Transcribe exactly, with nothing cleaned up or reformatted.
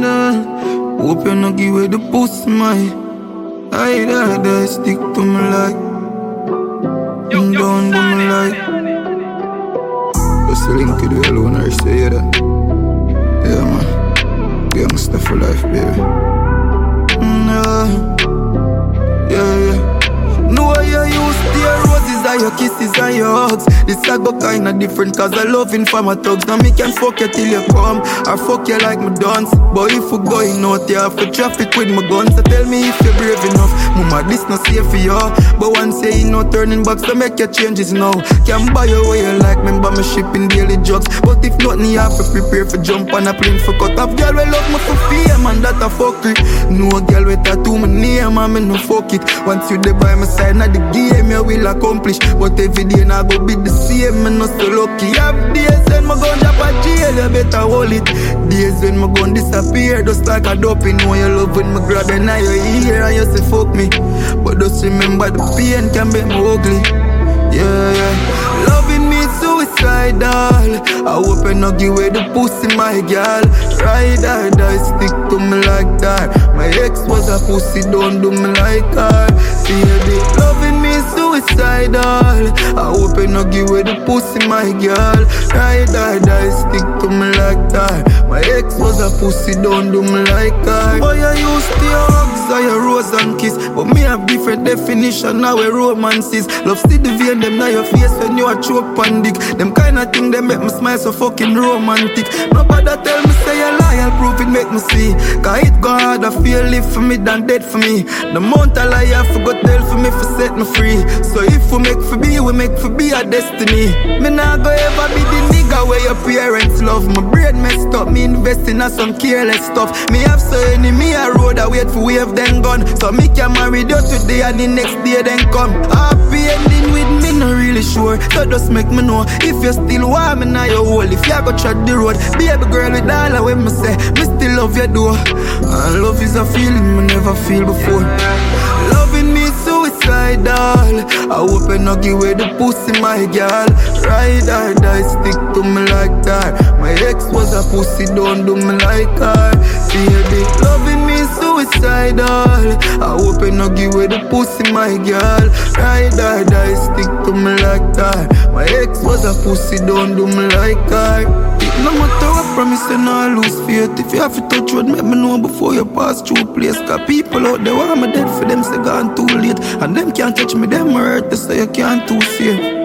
nah. Hope you no give away the pussy, my. I die, die, stick to me like. And don't do me like. Just a link to the alone, I say that. Yeah, man. Gangsta for life, baby. Nah. Yeah, yeah. No, you use their roses and your kisses and your hugs. This I go kinda different cause I loving for my thugs. Now me can fuck you till you come, or fuck you like me dance. But if we going out there for traffic with my guns, so tell me if you're brave enough. Mama, this not safe for you. But one say you no turning back, so make your changes now. Can buy you what you like, remember me shipping daily drugs. But if not, you have to prepare for jump on a plane for cut off. Girl, we love me for fame and that a fuckery. No girl with tattoo my name and me no fuck it. Once you dey by my side, now the game you will accomplish. But every day now go be the same, me no so lucky. Have days when me gon' drop a jail, you better hold it. Days when me gon' disappear, just like a dopey. Know you love when me grab you now your ear and you say fuck me. But just remember the pain can make me ugly. Yeah, yeah. Loving me suicidal. I hope you no give away the pussy, my girl. Ride or die, stick to me like that. My ex was a pussy, don't do me like her. Baby, loving me suicidal. I hope you no give away the pussy, my girl. Ride or die, stick to me like that. My ex was a pussy, don't do me like her. Boy, I used to your hugs or your rose and kiss, but me have different definition now where romance is. Love see the vein them now your face when you a choke pan dick. Them kind of thing they make me smile so fucking romantic. Nobody tell me say you lie, I'll prove it make me see. Cause it go hard, I feel live for me than dead for me. The amount of lie I forgot tell for me for set me free. So if we make for be, we make for be a destiny. Me nah go ever be the nigga where your parents love. My brain messed up, me investing in some careless stuff. Me have so enemy a road I wait for wave then gone. So me can marry you today and the next day then come. Happy ending with me not really sure. So just make me know if you still want me now you hold. If you go tread the road, baby girl with all of when me say me still love you though. And love is a feeling me never feel before. Loving me suicidal. I hope you no give away the pussy, my girl. Ride or die, stick to me like that. My ex was a pussy, don't do me like her. Baby, loving me suicidal. I hope you no give away the pussy, my girl. Ride or die, stick to me like that. My ex was a pussy, don't do me like her. No matter what promise, you no lose faith. If you have to touch road, make me know before you pass through place. Cause people out there want me dead for them, say gone too late. And them can't touch me, them hurt, so you can't too safe.